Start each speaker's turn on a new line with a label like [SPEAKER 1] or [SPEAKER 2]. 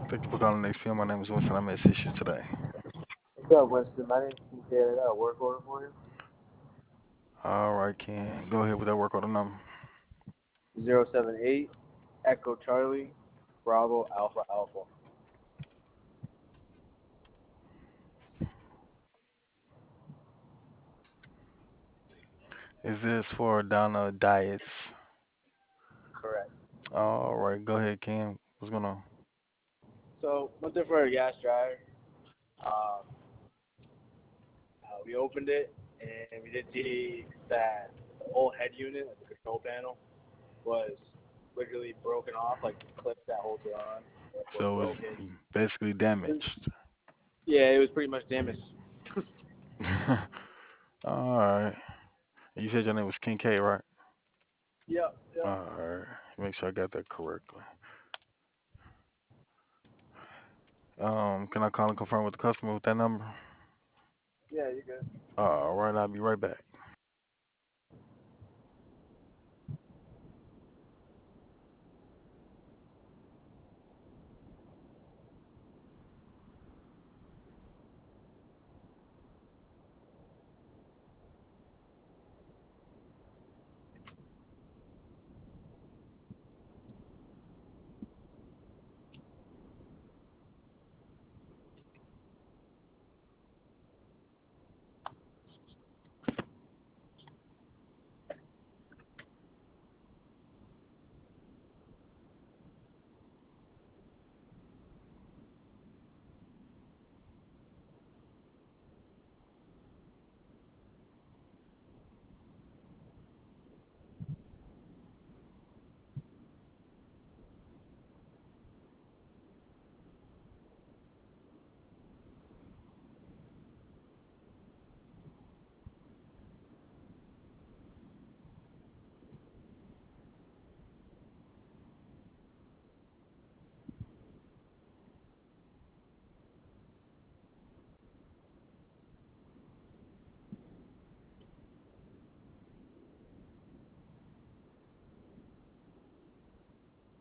[SPEAKER 1] Thank you for calling HPM. My name is Winston. I'm at issue today.
[SPEAKER 2] What's up, Winston? My name's TK. I got a work order for you.
[SPEAKER 1] All right, Ken. Go ahead with that work order number.
[SPEAKER 2] 078 Echo Charlie Bravo Alpha Alpha.
[SPEAKER 1] Is this for Donna Diets?
[SPEAKER 2] Correct.
[SPEAKER 1] All right, go ahead, Ken. What's going on?
[SPEAKER 2] So, went there for a gas dryer. We opened it and we did see that the whole head unit, like the control panel, was literally broken off, like the clips that holds it on were
[SPEAKER 1] So it's
[SPEAKER 2] broken.
[SPEAKER 1] basically damaged.
[SPEAKER 2] Yeah, it was pretty much damaged.
[SPEAKER 1] All right. You said your name was Ken K, right?
[SPEAKER 2] Yep, yep.
[SPEAKER 1] All right. Make sure I got that correctly. Can I call and confirm with the customer with that number?
[SPEAKER 2] Yeah, you're good.
[SPEAKER 1] All right, I'll be right back.